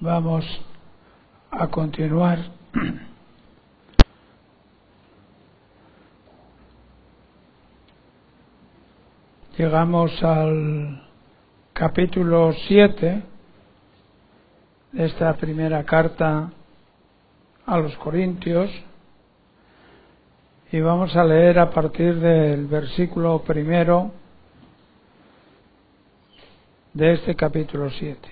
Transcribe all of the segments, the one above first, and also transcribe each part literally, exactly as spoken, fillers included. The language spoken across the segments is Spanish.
Vamos a continuar llegamos al capítulo siete de esta primera carta a los Corintios y vamos a leer a partir del versículo primero de este capítulo siete.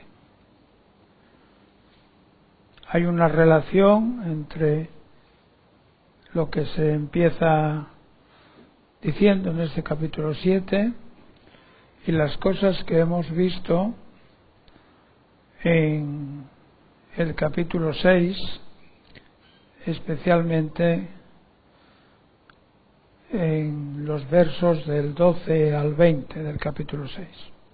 Hay una relación entre lo que se empieza diciendo en este capítulo siete y las cosas que hemos visto en el capítulo seis, especialmente en los versos del doce al veinte del capítulo seis.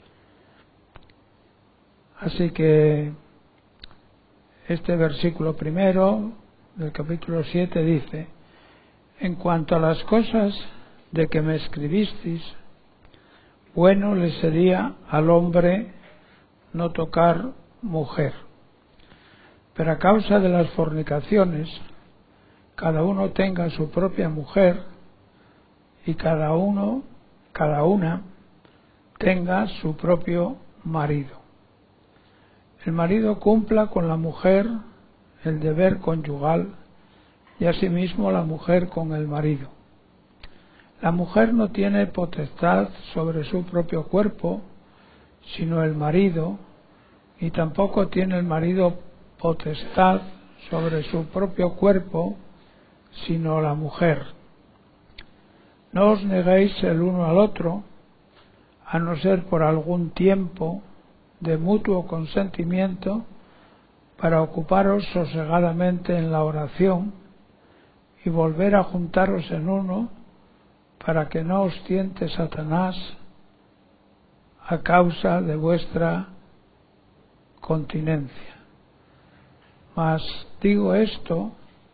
Así que este versículo primero del capítulo siete dice: en cuanto a las cosas de que me escribisteis, bueno le sería al hombre no tocar mujer. Pero a causa de las fornicaciones, cada uno tenga su propia mujer y cada uno, cada una, tenga su propio marido. El marido cumpla con la mujer el deber conyugal y asimismo la mujer con el marido. La mujer no tiene potestad sobre su propio cuerpo, sino el marido, y tampoco tiene el marido potestad sobre su propio cuerpo, sino la mujer. No os neguéis el uno al otro, a no ser por algún tiempo de mutuo consentimiento, para ocuparos sosegadamente en la oración y volver a juntaros en uno, para que no os tiente Satanás a causa de vuestra continencia. Mas digo esto,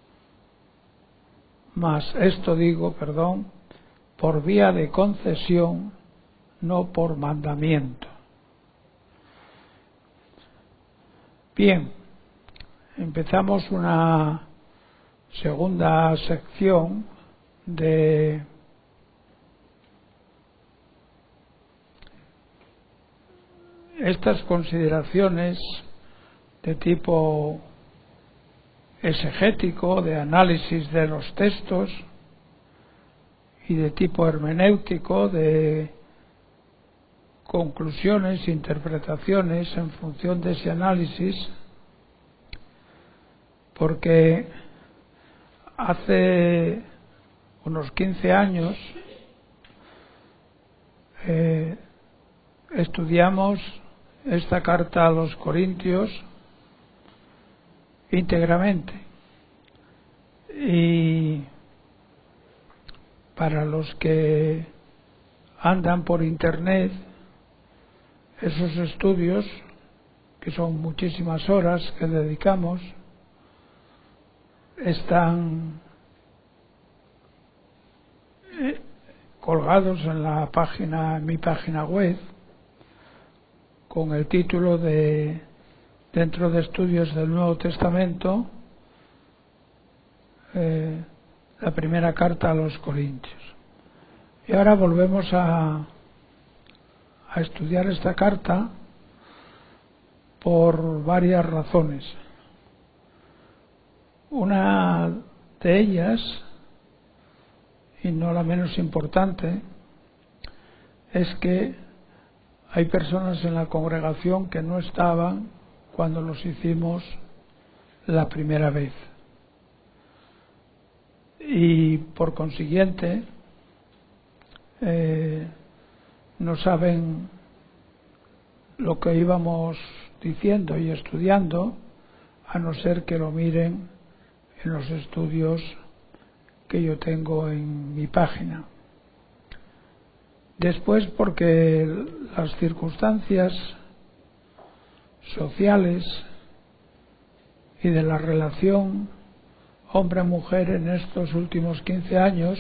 mas esto digo, perdón, por vía de concesión, no por mandamiento. Bien, empezamos una segunda sección de estas consideraciones de tipo exegético, de análisis de los textos, y de tipo hermenéutico, de conclusiones, interpretaciones en función de ese análisis, porque hace unos quince años eh, estudiamos esta carta a los Corintios íntegramente, y para los que andan por internet, esos estudios, que son muchísimas horas que dedicamos, están colgados en la página, en mi página web, con el título de Dentro de Estudios del Nuevo Testamento, eh, la primera carta a los Corintios. Y ahora volvemos a a estudiar esta carta por varias razones. Una de ellas, y no la menos importante, es que hay personas en la congregación que no estaban cuando los hicimos la primera vez. Y por consiguiente, eh, no saben lo que íbamos diciendo y estudiando, a no ser que lo miren en los estudios que yo tengo en mi página. Después, porque las circunstancias sociales y de la relación hombre-mujer en estos últimos quince años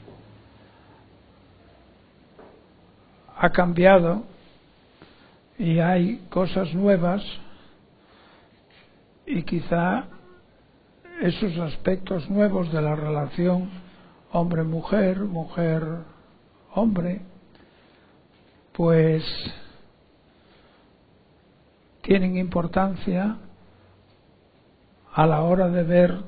ha cambiado y hay cosas nuevas y quizá esos aspectos nuevos de la relación hombre-mujer, mujer-hombre, pues tienen importancia a la hora de ver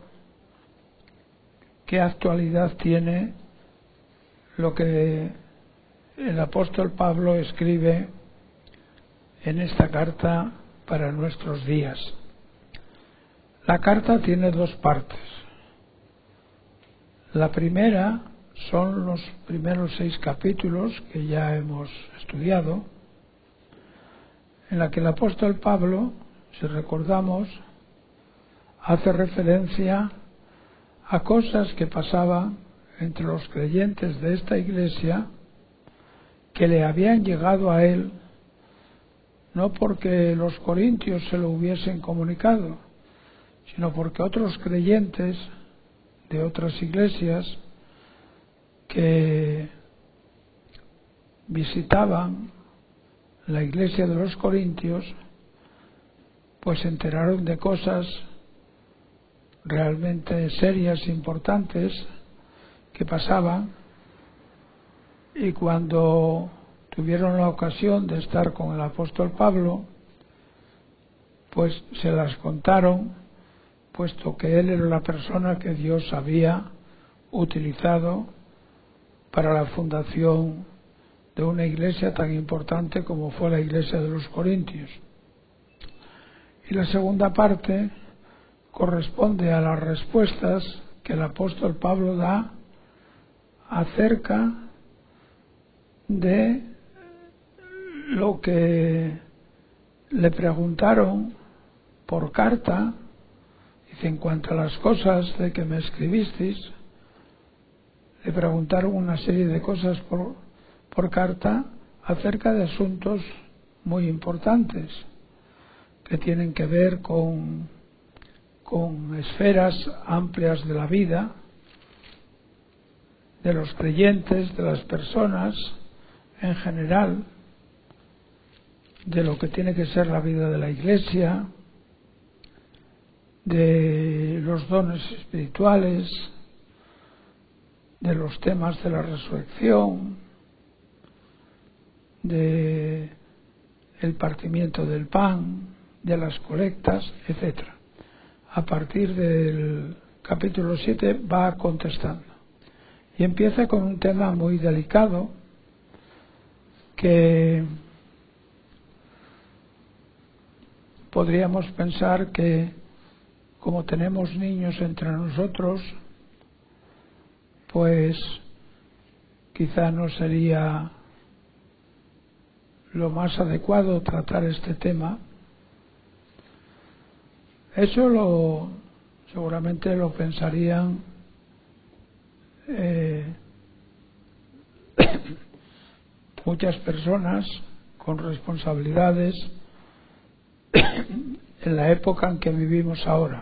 qué actualidad tiene lo que el apóstol Pablo escribe en esta carta para nuestros días. La carta tiene dos partes. La primera son los primeros seis capítulos que ya hemos estudiado, en la que el apóstol Pablo, si recordamos, hace referencia a cosas que pasaban entre los creyentes de esta iglesia que le habían llegado a él, no porque los corintios se lo hubiesen comunicado, sino porque otros creyentes de otras iglesias que visitaban la iglesia de los corintios, pues se enteraron de cosas realmente serias e importantes que pasaban, y cuando tuvieron la ocasión de estar con el apóstol Pablo, pues se las contaron, puesto que él era la persona que Dios había utilizado para la fundación de una iglesia tan importante como fue la iglesia de los corintios. Y la segunda parte corresponde a las respuestas que el apóstol Pablo da acerca de lo que le preguntaron por carta. Dice: en cuanto a las cosas de que me escribisteis, le preguntaron una serie de cosas por, por carta acerca de asuntos muy importantes que tienen que ver con, con esferas amplias de la vida, de los creyentes, de las personas en general, de lo que tiene que ser la vida de la iglesia, de los dones espirituales, de los temas de la resurrección, de el partimiento del pan, de las colectas, etcétera. A partir del capítulo siete va contestando y empieza con un tema muy delicado que podríamos pensar que, como tenemos niños entre nosotros, pues quizá no sería lo más adecuado tratar este tema. Eso lo seguramente lo pensarían eh, muchas personas con responsabilidades en la época en que vivimos ahora.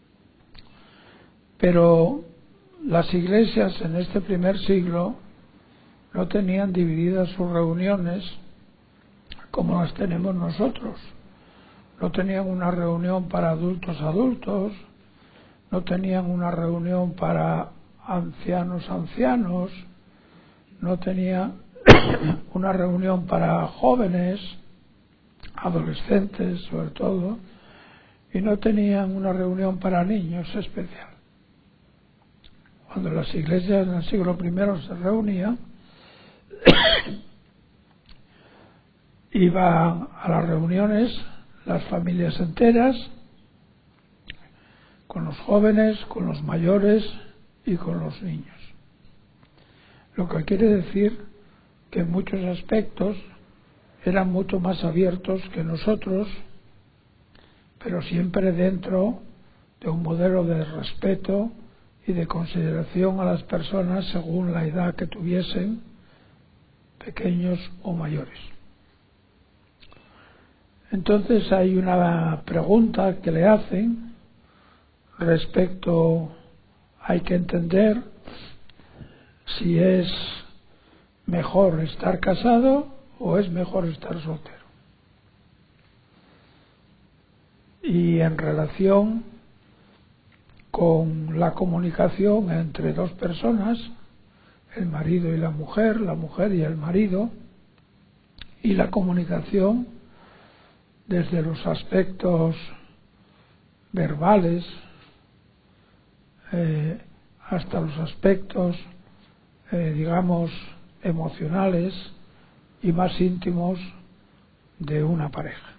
Pero las iglesias en este primer siglo no tenían divididas sus reuniones como las tenemos nosotros. No tenían una reunión para adultos adultos, no tenían una reunión para ancianos ancianos, no tenían una reunión para jóvenes, adolescentes sobre todo, y no tenían una reunión para niños especial. Cuando las iglesias en el siglo primero se reunían, iban a las reuniones las familias enteras, con los jóvenes, con los mayores y con los niños. Lo que quiere decir que en muchos aspectos eran mucho más abiertos que nosotros, pero siempre dentro de un modelo de respeto y de consideración a las personas según la edad que tuviesen, pequeños o mayores. Entonces hay una pregunta que le hacen respecto, hay que entender si es mejor estar casado o es mejor estar soltero. y en relación con la comunicación entre dos personas, el marido y la mujer, la mujer y el marido, y la comunicación desde los aspectos verbales eh, hasta los aspectos, eh, digamos, emocionales y más íntimos de una pareja.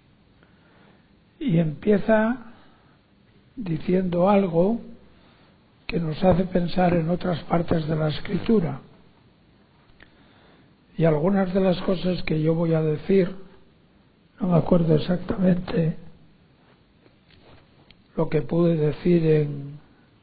Y empieza diciendo algo que nos hace pensar en otras partes de la Escritura. Y algunas de las cosas que yo voy a decir, no me acuerdo exactamente lo que pude decir en,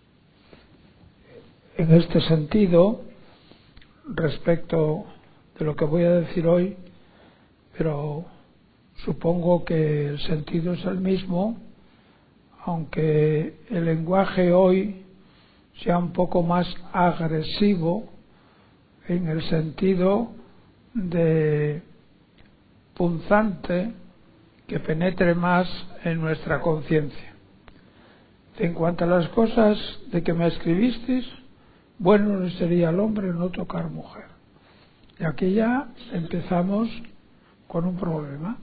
en este sentido respecto de lo que voy a decir hoy, pero supongo que el sentido es el mismo, aunque el lenguaje hoy sea un poco más agresivo en el sentido de punzante, que penetre más en nuestra conciencia. En cuanto a las cosas de que me escribisteis, bueno le sería al hombre no tocar mujer. Y aquí ya empezamos con un problema.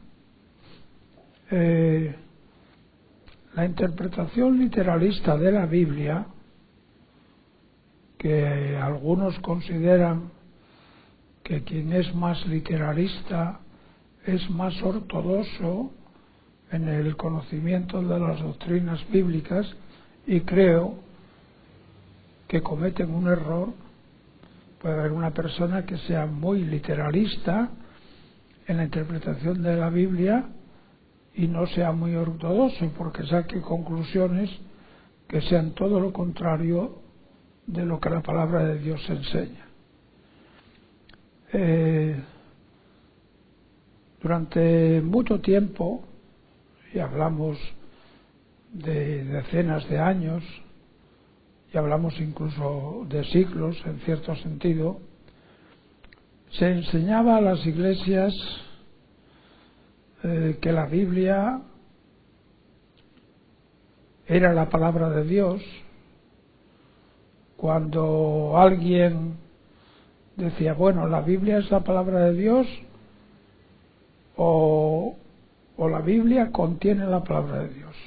Eh, la interpretación literalista de la Biblia, que algunos consideran que quien es más literalista es más ortodoxo en el conocimiento de las doctrinas bíblicas, y creo que cometen un error. Puede haber una persona que sea muy literalista en la interpretación de la Biblia y no sea muy ortodoxo, porque saque conclusiones que sean todo lo contrario de lo que la palabra de Dios enseña. Eh, durante mucho tiempo, y hablamos de decenas de años, y hablamos incluso de siglos en cierto sentido, se enseñaba a las iglesias eh, que la Biblia era la palabra de Dios. Cuando alguien decía, bueno, la Biblia es la palabra de Dios, o, o la Biblia contiene la palabra de Dios.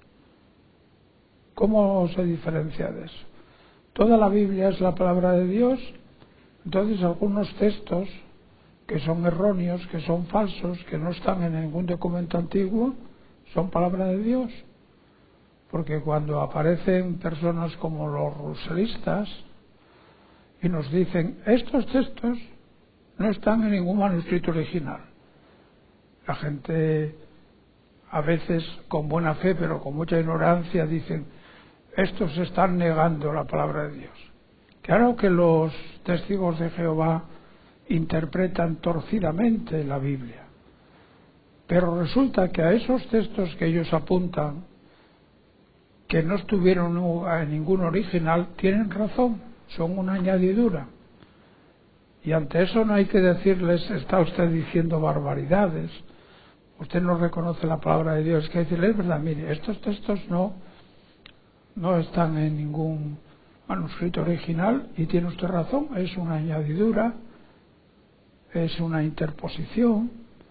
¿Cómo se diferencia de eso? Toda la Biblia es la palabra de Dios. Entonces algunos textos que son erróneos, que son falsos, que no están en ningún documento antiguo, son palabra de Dios. Porque cuando aparecen personas como los ruselistas y nos dicen, estos textos no están en ningún manuscrito original, la gente a veces con buena fe pero con mucha ignorancia dicen, estos están negando la palabra de Dios. Claro que los testigos de Jehová interpretan torcidamente la Biblia, pero resulta que a esos textos que ellos apuntan, que no estuvieron en ningún original, tienen razón, son una añadidura. Y ante eso no hay que decirles, está usted diciendo barbaridades, usted no reconoce la palabra de Dios. Hay que decirles, es verdad, mire, estos textos no, no están en ningún manuscrito original y tiene usted razón, es una añadidura, es una interposición,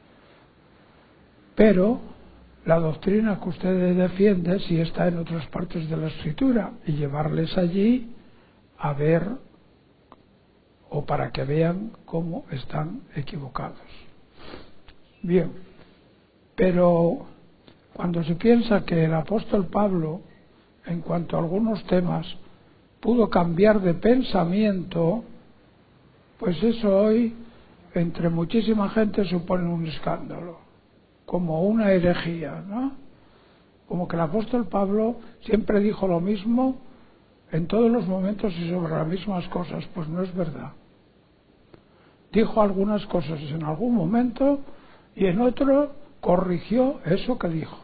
pero la doctrina que usted defiende sí está en otras partes de la Escritura, y llevarles allí a ver, o para que vean cómo están equivocados. Bien, pero cuando se piensa que el apóstol Pablo, en cuanto a algunos temas, pudo cambiar de pensamiento, pues eso hoy entre muchísima gente supone un escándalo, como una herejía, ¿no? Como que el apóstol Pablo siempre dijo lo mismo en todos los momentos y sobre las mismas cosas. Pues no es verdad. Dijo algunas cosas en algún momento y en otro corrigió eso que dijo.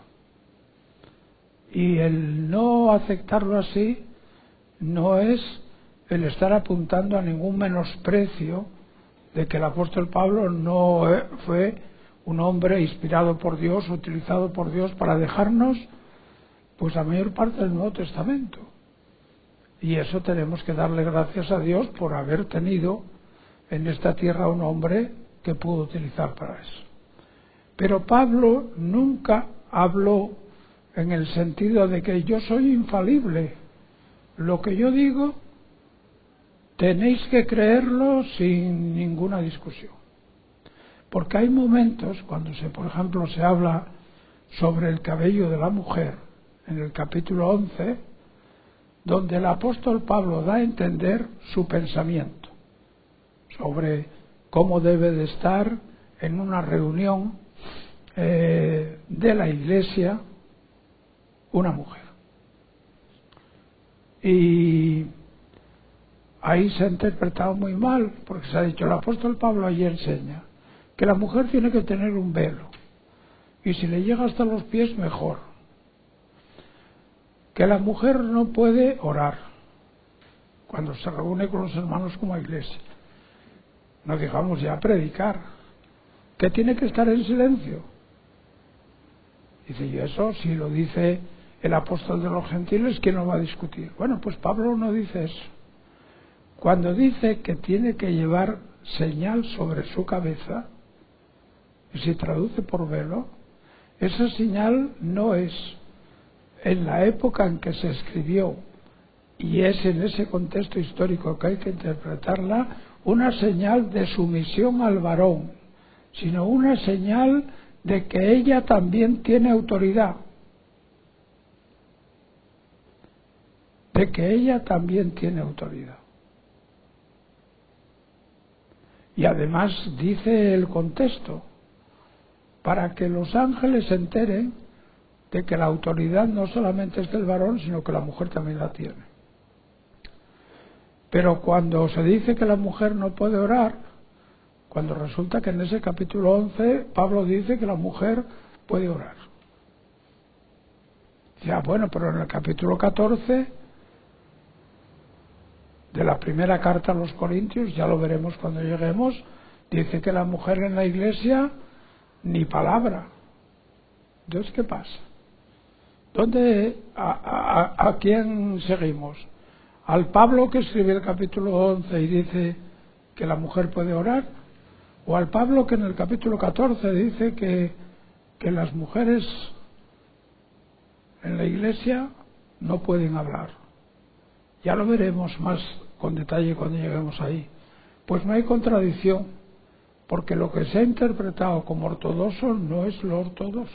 Y el no aceptarlo así no es el estar apuntando a ningún menosprecio de que el apóstol Pablo no fue un hombre inspirado por Dios, utilizado por Dios para dejarnos pues la mayor parte del Nuevo Testamento. Y eso tenemos que darle gracias a Dios por haber tenido en esta tierra un hombre que pudo utilizar para eso. Pero Pablo nunca habló en el sentido de que yo soy infalible. Lo que yo digo tenéis que creerlo sin ninguna discusión. Porque hay momentos cuando se, por ejemplo, se habla sobre el cabello de la mujer, en el capítulo once, donde el apóstol Pablo da a entender su pensamiento sobre cómo debe de estar en una reunión eh, de la iglesia una mujer. Y ahí se ha interpretado muy mal, porque se ha dicho, el apóstol Pablo allí enseña que la mujer tiene que tener un velo, y si le llega hasta los pies, mejor. Que la mujer no puede orar cuando se reúne con los hermanos como iglesia, no digamos ya predicar, que tiene que estar en silencio. Dice, y eso si lo dice el apóstol de los gentiles, ¿quién lo va a discutir? Bueno, pues Pablo no dice eso. Cuando dice que tiene que llevar señal sobre su cabeza, y se traduce por velo, esa señal no es en la época en que se escribió, y es en ese contexto histórico que hay que interpretarla, una señal de sumisión al varón, sino una señal de que ella también tiene autoridad, de que ella también tiene autoridad. Y además dice el contexto, para que los ángeles se enteren de que la autoridad no solamente es del varón, sino que la mujer también la tiene. Pero cuando se dice que la mujer no puede orar, cuando resulta que en ese capítulo once Pablo dice que la mujer puede orar. Ya, bueno, pero en el capítulo catorce de la primera carta a los Corintios, ya lo veremos cuando lleguemos, dice que la mujer en la iglesia ni palabra. Entonces, ¿qué pasa? ¿Dónde, a, a, a quién seguimos? ¿Al Pablo que escribe el capítulo once y dice que la mujer puede orar? ¿O al Pablo que en el capítulo catorce dice que, que las mujeres en la iglesia no pueden hablar? Ya lo veremos más con detalle cuando lleguemos ahí. Pues no hay contradicción, porque lo que se ha interpretado como ortodoxo no es lo ortodoxo.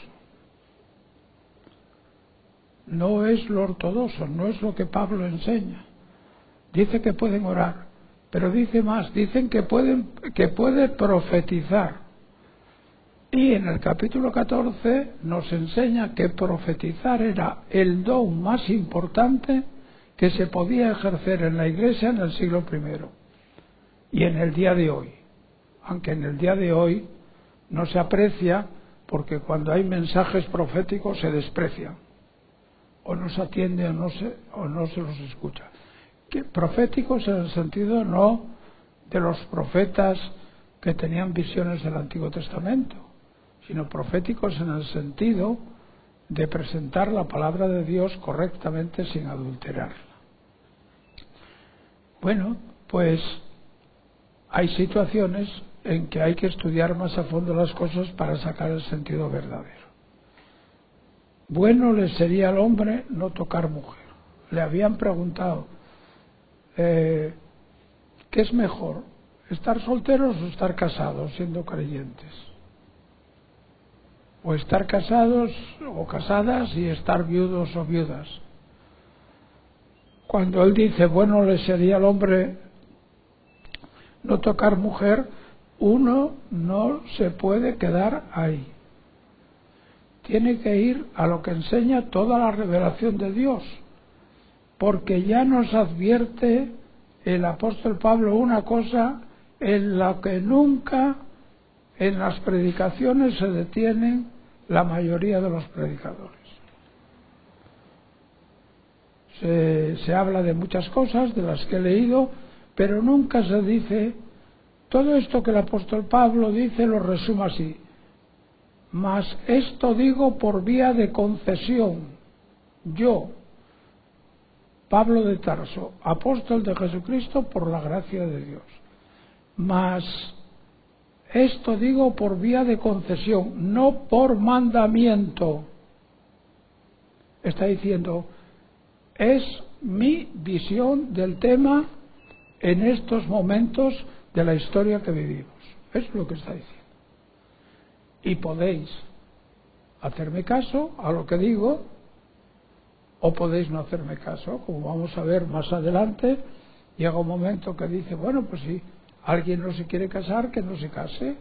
No es lo ortodoxo, no es lo que Pablo enseña. Dice que pueden orar, pero dice más, dicen que pueden, que puede profetizar. Y en el capítulo catorce nos enseña que profetizar era el don más importante que se podía ejercer en la iglesia en el siglo primero y en el día de hoy, aunque en el día de hoy no se aprecia, porque cuando hay mensajes proféticos se desprecian o no se atiende o no se, o no se los escucha. Que proféticos en el sentido no de los profetas que tenían visiones del Antiguo Testamento, sino proféticos en el sentido de presentar la palabra de Dios correctamente sin adulterarla. Bueno, pues hay situaciones en que hay que estudiar más a fondo las cosas para sacar el sentido verdadero. Bueno le sería al hombre no tocar mujer. Le habían preguntado, eh, ¿qué es mejor? ¿Estar solteros o estar casados siendo creyentes? O estar casados o casadas y estar viudos o viudas. Cuando él dice, bueno le sería al hombre no tocar mujer, uno no se puede quedar ahí. Tiene que ir a lo que enseña toda la revelación de Dios, porque ya nos advierte el apóstol Pablo una cosa en la que nunca en las predicaciones se detienen la mayoría de los predicadores. Se, se habla de muchas cosas de las que he leído, pero nunca se dice todo esto que el apóstol Pablo dice, lo resume así: mas esto digo por vía de concesión, yo, Pablo de Tarso, apóstol de Jesucristo por la gracia de Dios. Mas esto digo por vía de concesión, no por mandamiento. Está diciendo, es mi visión del tema en estos momentos de la historia que vivimos. Es lo que está diciendo. Y podéis hacerme caso a lo que digo, o podéis no hacerme caso, como vamos a ver más adelante. Llega un momento que dice, bueno, pues si alguien no se quiere casar, que no se case.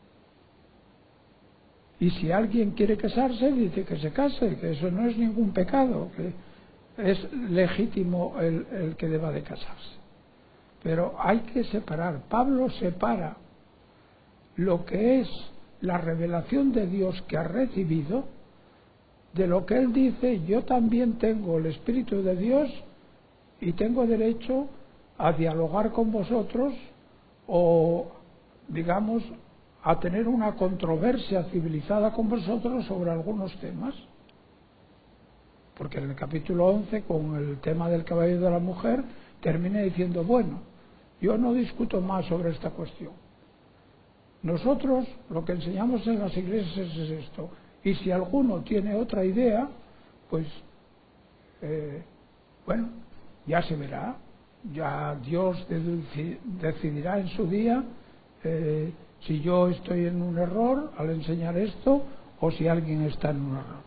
Y si alguien quiere casarse, dice que se case, que eso no es ningún pecado, que es legítimo el, el que deba de casarse. Pero hay que separar. Pablo separa lo que es la revelación de Dios que ha recibido de lo que él dice, yo también tengo el Espíritu de Dios y tengo derecho a dialogar con vosotros o, digamos, a tener una controversia civilizada con vosotros sobre algunos temas. Porque en el capítulo once, con el tema del cabello de la mujer, termina diciendo, bueno, yo no discuto más sobre esta cuestión. Nosotros lo que enseñamos en las iglesias es esto. Y si alguno tiene otra idea, pues, eh, bueno, ya se verá. Ya Dios decidirá en su día eh, si yo estoy en un error al enseñar esto o si alguien está en un error.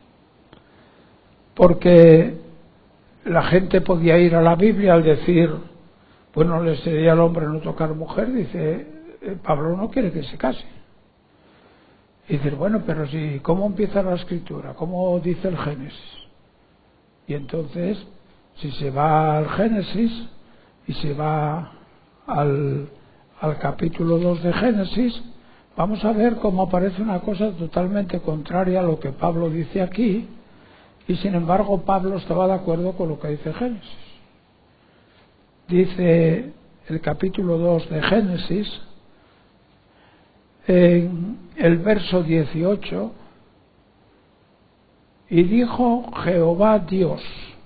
Porque la gente podía ir a la Biblia al decir, bueno, le sería al hombre no tocar mujer, dice, eh, Pablo no quiere que se case. Y dice, bueno, pero si, ¿cómo empieza la escritura? ¿Cómo dice el Génesis? Y entonces, si se va al Génesis y se va al, al capítulo dos de Génesis, vamos a ver cómo aparece una cosa totalmente contraria a lo que Pablo dice aquí, y sin embargo Pablo estaba de acuerdo con lo que dice Génesis. Dice el capítulo dos de Génesis, en el verso dieciocho, y dijo Jehová Dios.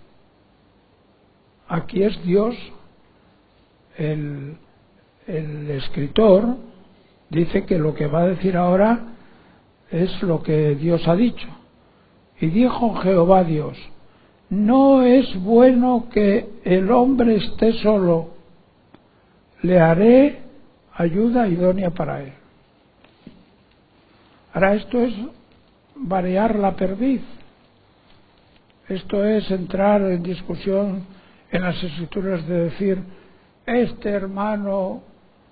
Aquí es Dios, el, el escritor dice que lo que va a decir ahora es lo que Dios ha dicho. Y dijo Jehová Dios, no es bueno que el hombre esté solo, le haré ayuda idónea para él. Ahora esto es variar la perdiz. Esto es entrar en discusión en las escrituras de decir, este hermano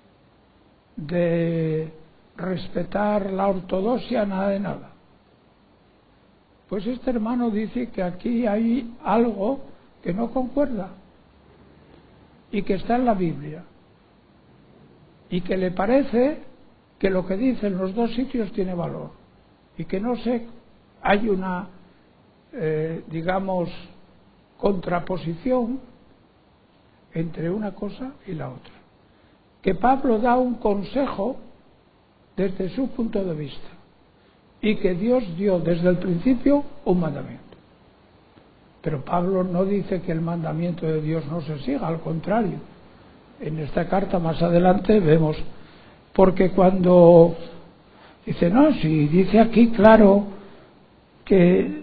de respetar la ortodoxia, nada de nada. Pues este hermano dice que aquí hay algo que no concuerda y que está en la Biblia y que le parece que lo que dice en los dos sitios tiene valor y que no sé, hay una eh, digamos contraposición entre una cosa y la otra, que Pablo da un consejo desde su punto de vista y que Dios dio desde el principio un mandamiento. Pero Pablo no dice que el mandamiento de Dios no se siga, al contrario. En esta carta más adelante vemos, porque cuando dice, no, si dice aquí claro que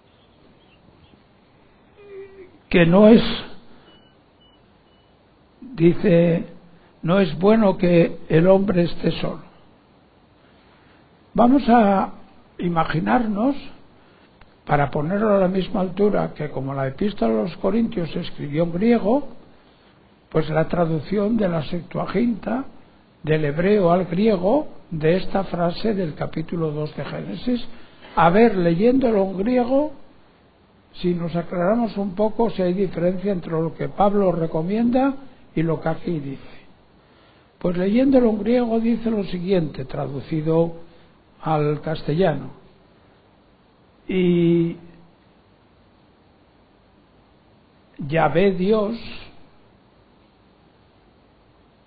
que no es, dice, no es bueno que el hombre esté solo. Vamos a imaginarnos, para ponerlo a la misma altura que como la epístola a los Corintios se escribió en griego, pues la traducción de la Septuaginta del hebreo al griego de esta frase del capítulo dos de Génesis. A ver, leyéndolo en griego, si nos aclaramos un poco si hay diferencia entre lo que Pablo recomienda y lo que aquí dice. Pues leyéndolo en griego dice lo siguiente, traducido al castellano. Y Yahvé Dios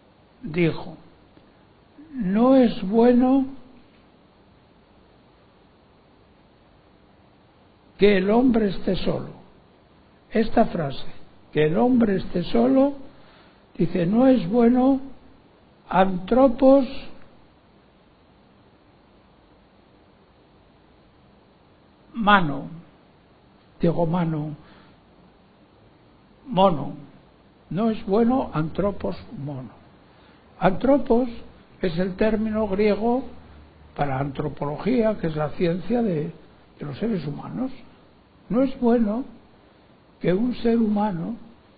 dijo, no es bueno que el hombre esté solo. Esta frase, que el hombre esté solo, dice, no es bueno antropos mano, digo mano, mono, no es bueno antropos mono. Antropos es el término griego para antropología, que es la ciencia de, de los seres humanos. No es bueno que un ser humano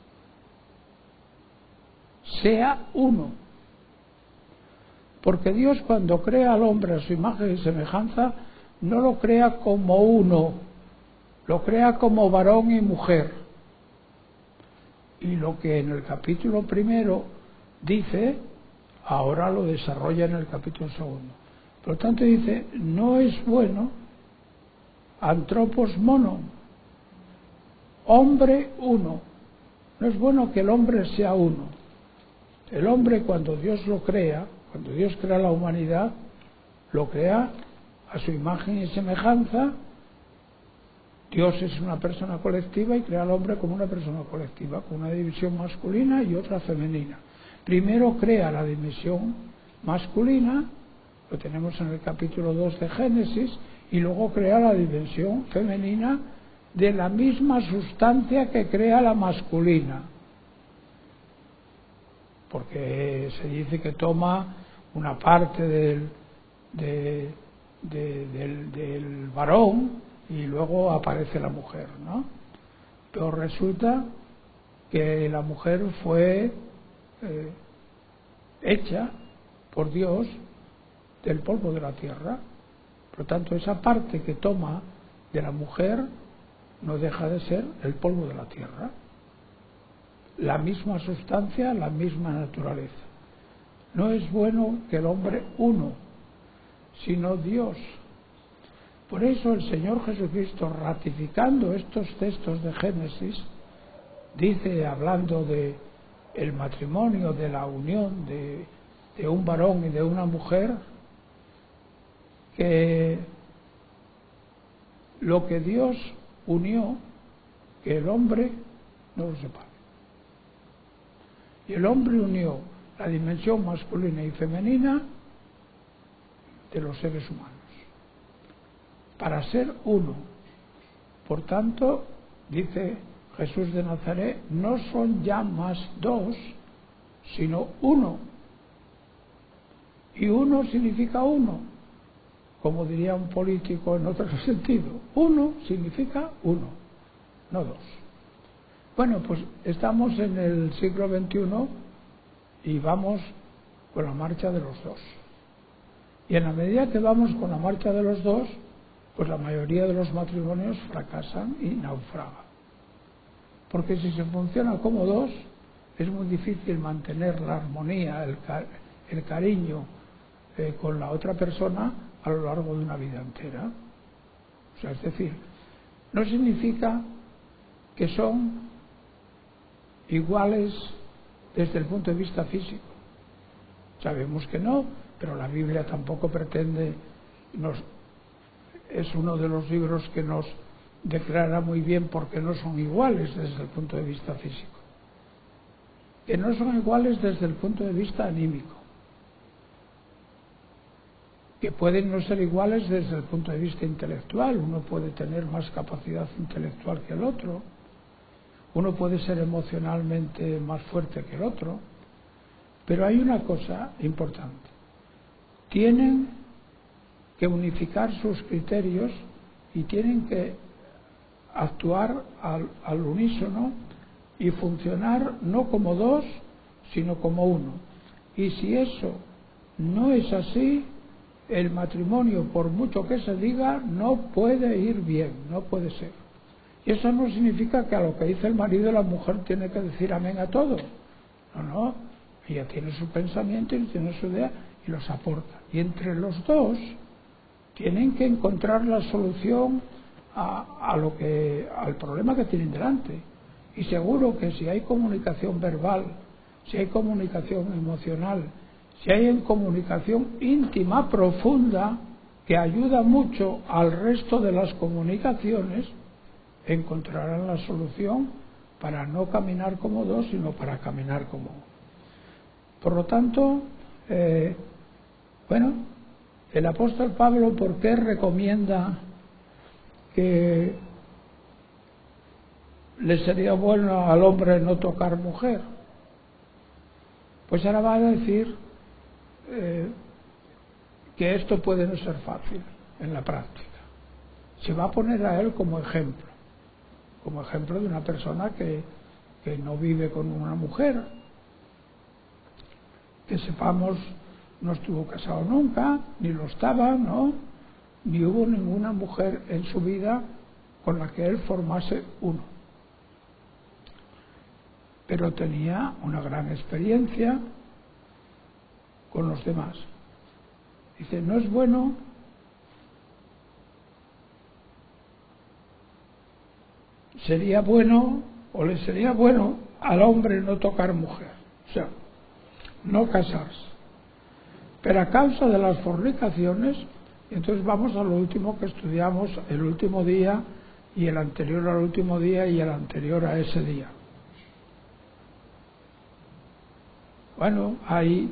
sea uno, porque Dios, cuando crea al hombre a su imagen y semejanza, no lo crea como uno, lo crea como varón y mujer. Y lo que en el capítulo primero dice, ahora lo desarrolla en el capítulo segundo. Por lo tanto dice, no es bueno antropos mono, hombre uno. No es bueno que el hombre sea uno. El hombre, cuando Dios lo crea, cuando Dios crea la humanidad, lo crea a su imagen y semejanza. Dios es una persona colectiva y crea al hombre como una persona colectiva, con una división masculina y otra femenina. Primero crea la dimensión masculina, lo tenemos en el capítulo dos de Génesis, y luego crea la dimensión femenina de la misma sustancia que crea la masculina. Porque se dice que toma una parte del, de, de, del, del varón y luego aparece la mujer, ¿no? Pero resulta que la mujer fue eh, hecha por Dios del polvo de la tierra. Por lo tanto, esa parte que toma de la mujer no deja de ser el polvo de la tierra. La misma sustancia, la misma naturaleza. No es bueno que el hombre uno, sino Dios. Por eso el Señor Jesucristo, ratificando estos textos de Génesis, dice, hablando de el matrimonio, de la unión de, de un varón y de una mujer, que lo que Dios unió, que el hombre no lo separe. Y el hombre unió la dimensión masculina y femenina de los seres humanos para ser uno. Por tanto, dice Jesús de Nazaret, no son ya más dos, sino uno. Y uno significa uno, como diría un político en otro sentido. Uno significa uno, no dos. Bueno, pues estamos en el siglo veintiuno y vamos con la marcha de los dos. Y en la medida que vamos con la marcha de los dos, pues la mayoría de los matrimonios fracasan y naufragan. Porque si se funciona como dos, es muy difícil mantener la armonía, el, car el cariño eh, con la otra persona a lo largo de una vida entera. O sea, es decir, no significa que son iguales desde el punto de vista físico. Sabemos que no, pero la Biblia tampoco pretende, nos, es uno de los libros que nos declara muy bien porque no son iguales desde el punto de vista físico, que no son iguales desde el punto de vista anímico, que pueden no ser iguales desde el punto de vista intelectual. Uno puede tener más capacidad intelectual que el otro, uno puede ser emocionalmente más fuerte que el otro, pero hay una cosa importante: tienen que unificar sus criterios y tienen que actuar al, al unísono y funcionar no como dos, sino como uno. Y si eso no es así, el matrimonio, por mucho que se diga, no puede ir bien, no puede ser. Y eso no significa que a lo que dice el marido la mujer tiene que decir amén a todo. No, no, ella tiene su pensamiento y tiene su idea y los aporta. Y entre los dos tienen que encontrar la solución a, a lo que, al problema que tienen delante. Y seguro que si hay comunicación verbal, si hay comunicación emocional, si hay comunicación íntima, profunda, que ayuda mucho al resto de las comunicaciones, encontrarán la solución para no caminar como dos, sino para caminar como uno. Por lo tanto, eh, bueno, el apóstol Pablo, ¿por qué recomienda que le sería bueno al hombre no tocar mujer? Pues ahora va a decir eh, que esto puede no ser fácil en la práctica. Se va a poner a él como ejemplo, como ejemplo de una persona que, que no vive con una mujer, que sepamos no estuvo casado nunca, ni lo estaba, ¿no? Ni hubo ninguna mujer en su vida con la que él formase uno. Pero tenía una gran experiencia con los demás. Dice, no es bueno sería bueno o le sería bueno al hombre no tocar mujer, o sea, no casarse. Pero a causa de las fornicaciones, entonces vamos a lo último que estudiamos el último día y el anterior al último día y el anterior a ese día. Bueno, hay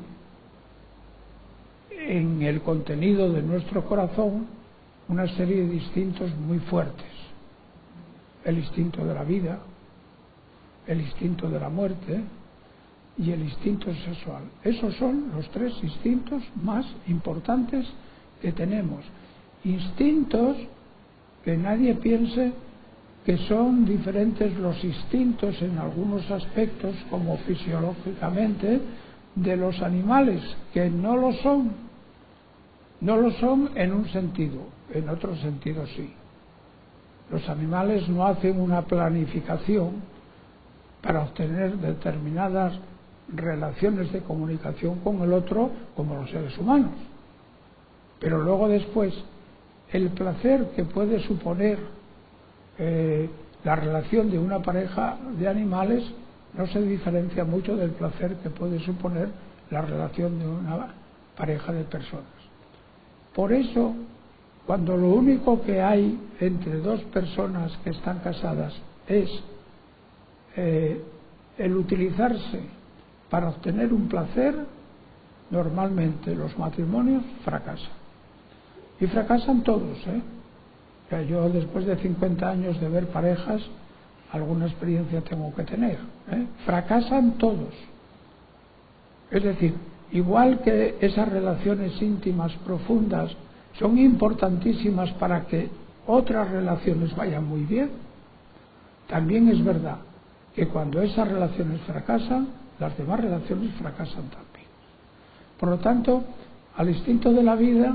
en el contenido de nuestro corazón una serie de instintos muy fuertes. El instinto de la vida, el instinto de la muerte y el instinto sexual. Esos son los tres instintos más importantes que tenemos. Instintos que nadie piense que son diferentes los instintos en algunos aspectos, como fisiológicamente, de los animales, que no lo son. No lo son en un sentido, en otro sentido sí. Los animales no hacen una planificación para obtener determinadas relaciones de comunicación con el otro como los seres humanos. Pero luego después, el placer que puede suponer eh, la relación de una pareja de animales no se diferencia mucho del placer que puede suponer la relación de una pareja de personas. Por eso, cuando lo único que hay entre dos personas que están casadas es eh, el utilizarse para obtener un placer, normalmente los matrimonios fracasan. Y fracasan todos, ¿eh? O sea, yo después de cincuenta años de ver parejas, alguna experiencia tengo que tener, ¿eh? Fracasan todos. Es decir, igual que esas relaciones íntimas profundas son importantísimas para que otras relaciones vayan muy bien, también es verdad que cuando esas relaciones fracasan, las demás relaciones fracasan también. Por lo tanto, al instinto de la vida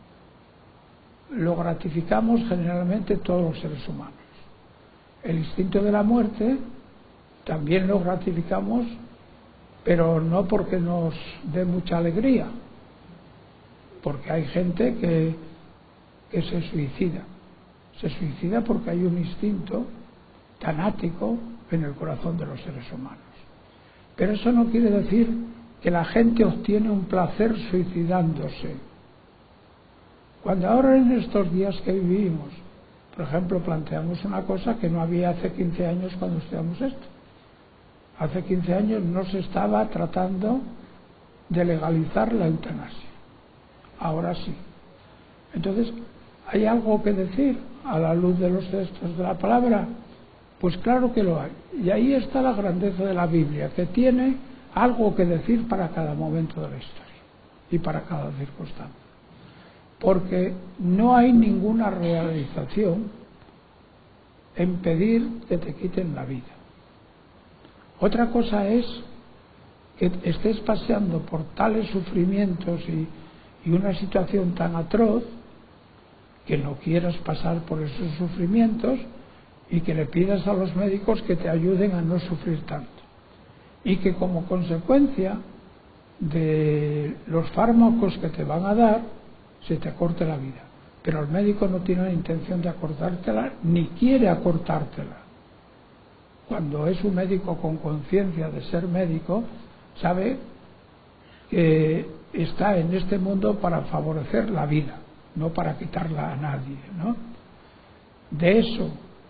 lo gratificamos generalmente todos los seres humanos. El instinto de la muerte también lo gratificamos, pero no porque nos dé mucha alegría, porque hay gente que, que se suicida. Se suicida porque hay un instinto tanático en el corazón de los seres humanos. Pero eso no quiere decir que la gente obtiene un placer suicidándose. Cuando ahora en estos días que vivimos, por ejemplo, planteamos una cosa que no había hace quince años cuando estudiamos esto. Hace quince años no se estaba tratando de legalizar la eutanasia. Ahora sí. Entonces, ¿hay algo que decir a la luz de los textos de la palabra? Pues claro que lo hay. Y ahí está la grandeza de la Biblia, que tiene algo que decir para cada momento de la historia y para cada circunstancia. Porque no hay ninguna realización en pedir que te quiten la vida. Otra cosa es que estés paseando por tales sufrimientos y, y una situación tan atroz que no quieras pasar por esos sufrimientos y que le pidas a los médicos que te ayuden a no sufrir tanto. Y que como consecuencia de los fármacos que te van a dar, se te acorte la vida. Pero el médico no tiene la intención de acortártela, ni quiere acortártela. Cuando es un médico con conciencia de ser médico, sabe que está en este mundo para favorecer la vida, no para quitarla a nadie, ¿no? De eso,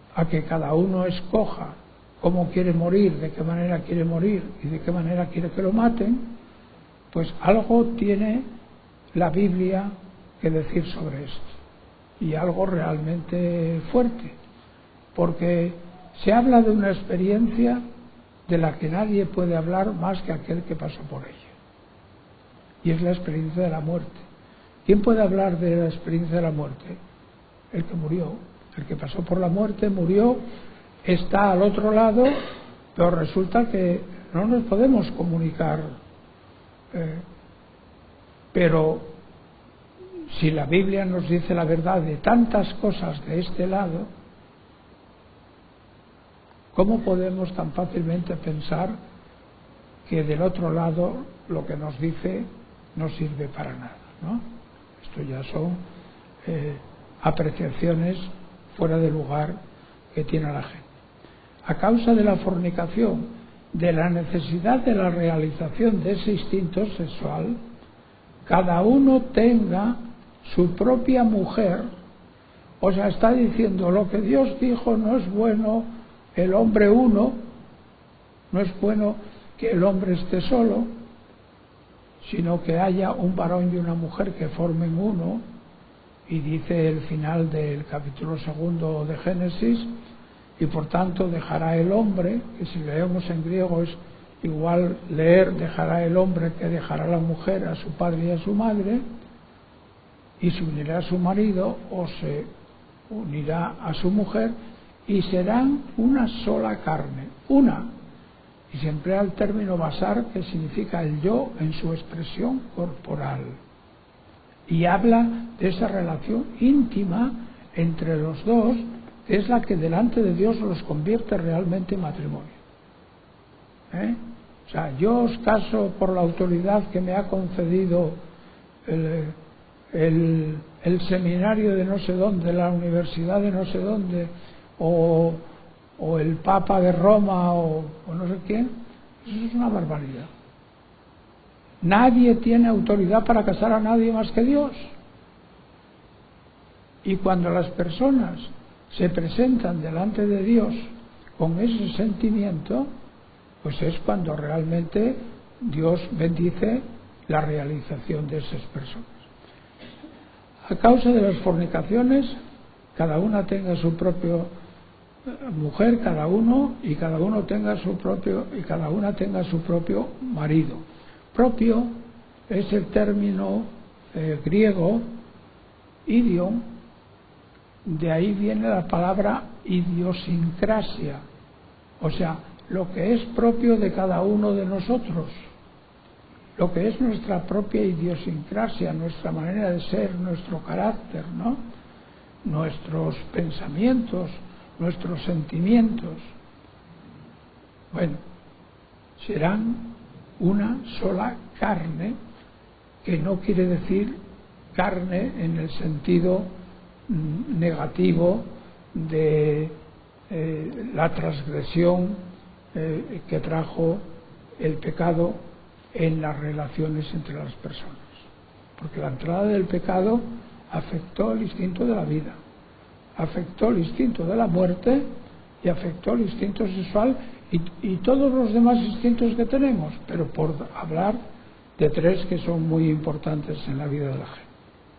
a que cada uno escoja cómo quiere morir, de qué manera quiere morir y de qué manera quiere que lo maten, pues algo tiene la Biblia que decir sobre esto, y algo realmente fuerte, porque se habla de una experiencia de la que nadie puede hablar más que aquel que pasó por ella, y es la experiencia de la muerte. ¿Quién puede hablar de la experiencia de la muerte? El que murió, el que pasó por la muerte, murió, está al otro lado, pero resulta que no nos podemos comunicar. Eh, pero si la Biblia nos dice la verdad de tantas cosas de este lado, ¿cómo podemos tan fácilmente pensar que del otro lado lo que nos dice no sirve para nada, ¿no? Esto ya son eh, apreciaciones fuera de lugar que tiene la gente. A causa de la fornicación, de la necesidad de la realización de ese instinto sexual, cada uno tenga su propia mujer. O sea, está diciendo lo que Dios dijo: no es bueno el hombre uno, no es bueno que el hombre esté solo, sino que haya un varón y una mujer que formen uno. Y dice el final del capítulo segundo de Génesis: y por tanto dejará el hombre, que si leemos en griego es igual leer dejará el hombre que dejará la mujer a su padre y a su madre, y se unirá a su marido o se unirá a su mujer, y serán una sola carne, una. Y se emplea el término basar, que significa el yo en su expresión corporal, y habla de esa relación íntima entre los dos, que es la que delante de Dios los convierte realmente en matrimonio. ¿Eh? O sea, yo os caso por la autoridad que me ha concedido el, el, el seminario de no sé dónde, la universidad de no sé dónde, o, o el Papa de Roma, o, o no sé quién. Eso es una barbaridad. Nadie tiene autoridad para casar a nadie más que Dios. Y cuando las personas se presentan delante de Dios con ese sentimiento, pues es cuando realmente Dios bendice la realización de esas personas. A causa de las fornicaciones, cada una tenga su propio mujer, cada uno, y cada uno tenga su propio, y cada una tenga su propio marido. Propio es el término eh, griego idiom, de ahí viene la palabra idiosincrasia, o sea, lo que es propio de cada uno de nosotros, lo que es nuestra propia idiosincrasia, nuestra manera de ser, nuestro carácter, ¿no? Nuestros pensamientos, nuestros sentimientos. Bueno, serán una sola carne, que no quiere decir carne en el sentido mm, negativo de eh, la transgresión eh, que trajo el pecado en las relaciones entre las personas, porque la entrada del pecado afectó el instinto de la vida, afectó el instinto de la muerte y afectó el instinto sexual y, y todos los demás instintos que tenemos, pero por hablar de tres que son muy importantes en la vida de la gente.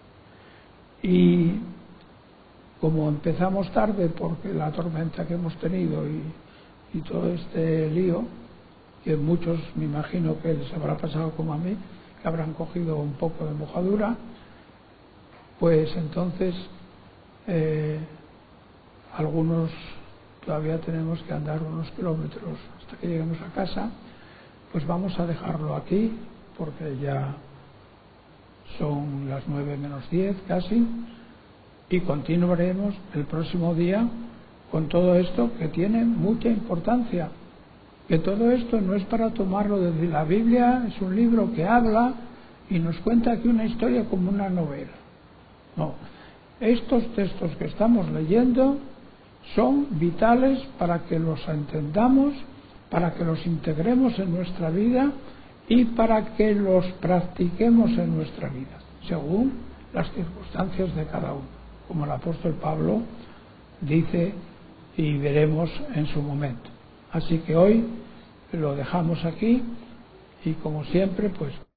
Y como empezamos tarde porque la tormenta que hemos tenido y, y todo este lío, que muchos me imagino que les habrá pasado como a mí, que habrán cogido un poco de mojadura, pues entonces eh, algunos todavía tenemos que andar unos kilómetros hasta que lleguemos a casa. Pues vamos a dejarlo aquí porque ya son las nueve menos diez casi, y continuaremos el próximo día con todo esto que tiene mucha importancia, que todo esto no es para tomarlo desde la Biblia, es un libro que habla y nos cuenta aquí una historia como una novela. No, estos textos que estamos leyendo son vitales para que los entendamos, para que los integremos en nuestra vida y para que los practiquemos en nuestra vida, según las circunstancias de cada uno. Como el apóstol Pablo dice, y veremos en su momento. Así que hoy lo dejamos aquí y como siempre pues